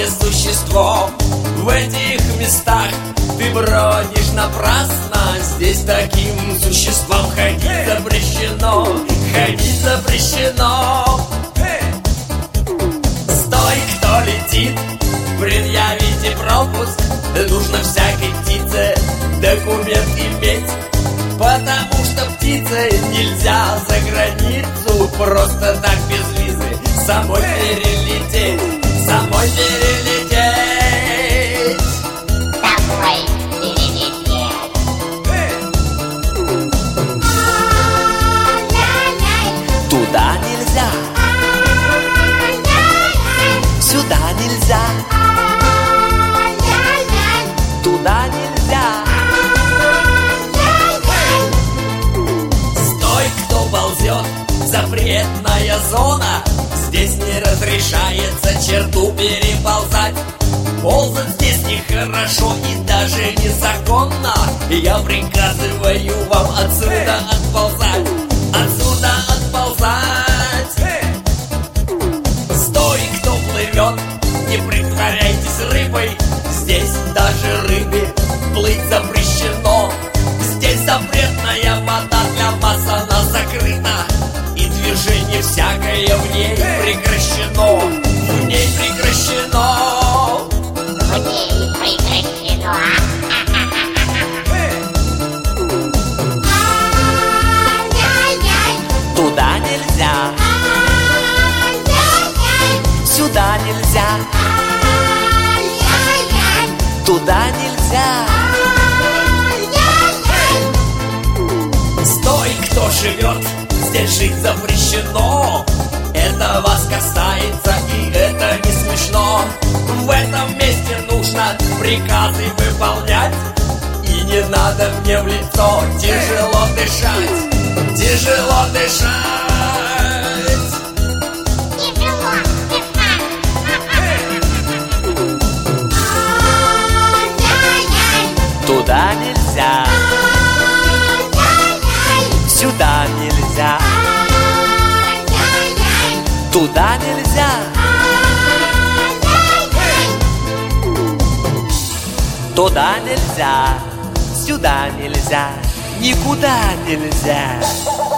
злое существо. В этих местах ты бродишь напрасно. Здесь таким существам ходить запрещено. Ходить запрещено. Стой, кто летит, предъявите пропуск. Нужно всякой птице документ иметь, потому что птице нельзя за границу просто так без визы самой перелететь. Самой перелететь. Самой перелететь. Туда нельзя, сюда нельзя, туда нельзя. Стой, кто ползет, запретная зона. Здесь не разрешается черту переползать. Ползать здесь нехорошо и даже незаконно. Я приказываю вам отсюда отползать. Отсюда отползать. Стой, кто плывет, не притворяйтесь рыбой. Здесь даже рыбе плыть запрещено. Здесь запретная вода, для вас она закрыта. И движение всякое в ней прекращено. В ней прекращено. В ней прекращено. Туда нельзя, сюда нельзя, туда нельзя. Стой, кто живет, здесь жить запрещено. Это вас касается, и это не смешно. В этом месте нужно приказы выполнять. И не надо мне в лицо тяжело дышать. Тяжело дышать. Тяжело дышать. Туда нельзя, сюда нельзя, туда нельзя. Туда нельзя, сюда нельзя, никуда нельзя.